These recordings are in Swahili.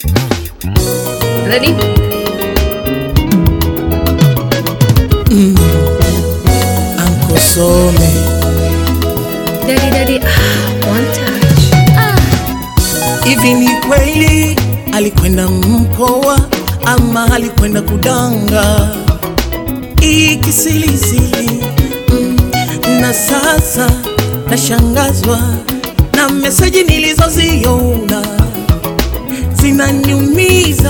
Ready? Uncle Some. Daddy, one touch. Hivi ni kweli alikwenda mkoa ama alikwenda kudanga? Ikisilizili na sasa nashangazwa na meseji nilizoziona zinaniumiza.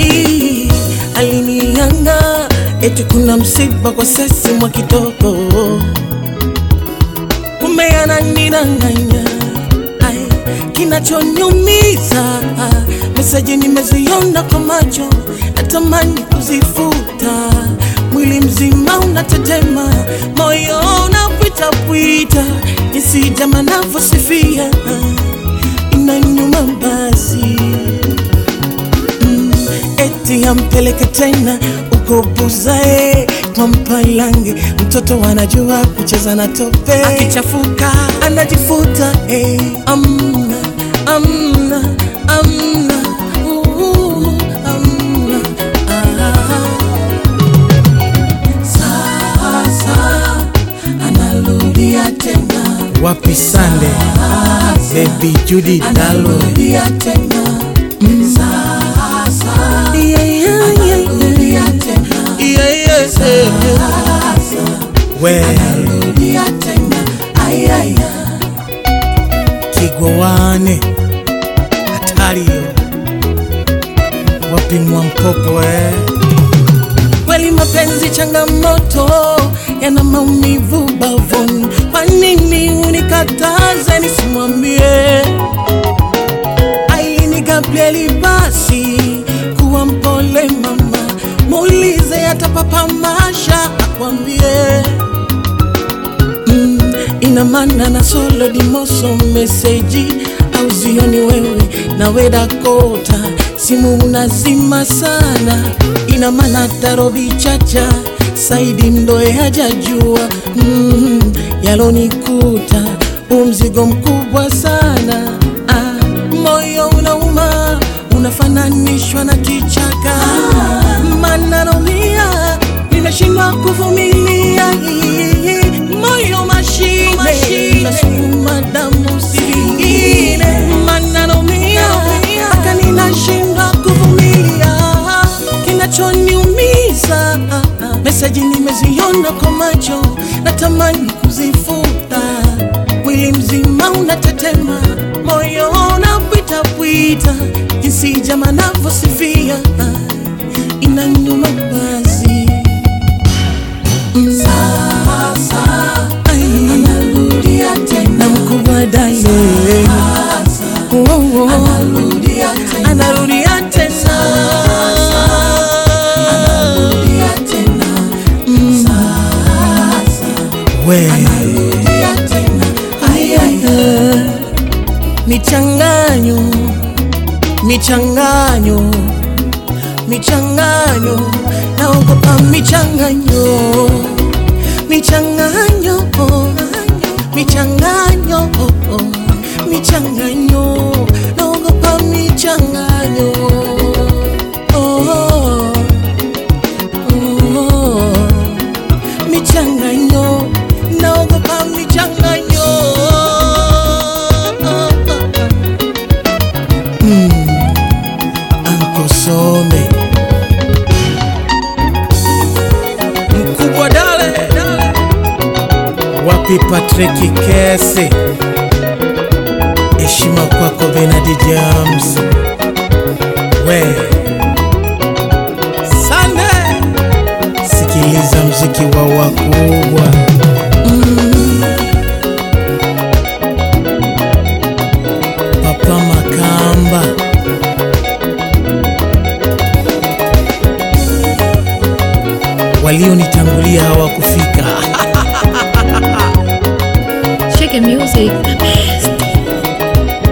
Alinianga eti kuna msiba kwa sesi mwa kitoko, kumbe ananidanganya. Kinachoniumiza, meseji nimeziona kwa macho, natamani kuzifuta. Mwili mzima unatetema, moyo unapwita, jinsi jamaa anavyosifia inaniuma basi. Eti ampeleke tena uko Buzae kwa Mpalange, mtoto wanajua kucheza na tope, akichafuka anajifuta. Amna sasa analudia tena. Wapi Sande, Baby Judy analudia tena. Sasa analudia tena. Analudia tena. Kigwane hatari yo. Wapi Mwampopo Kweli mapenzi changamoto, yana maumivu bavuni. Kwa nini unikataze nisimwambie? Ailini Gabrieli basi kuwa mpole mama, muulize hata papa Masha akwambie. Ina maana na solo dimoso meseji au zioni wewe na weda kota, simu unazima sana. Ina maana tarobi chacha Saidi Mdoe hajajua yalonikuta, umzigo mkubwa sana. Moyo unauma, unafananishwa na kichaka. Maana naumia, nimeshindwa kuvumilia. Moyo mashine, nasukuma damu singine. Maana naumia, haka ninashindwa kuvumilia. Kinachoniumiza, meseji nimeziona kwa macho, natamani kuzifuta. Mwili mzima unatetema, moyo unapwita, jinsi jamaa anavyosifia inaniuma basi. Sasa analudia tena. Mkubwa Daye analudia tena. Analudia tena. Analudia tena. Michanganyo, naogopa michanganyo, naogopa michanganyo. Michanganyo, naogopa michanganyo. Uncle Some. Mkubwa Dale. Wapi Patrick Kese, heshima kwako Bernard James. Sande, sikiliza mziki wa wakubwa. Papa Makamba, walionitangulia hawakufika. Chicken music, the best.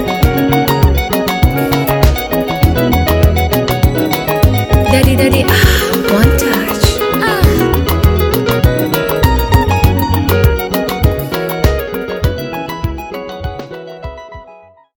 Daddy,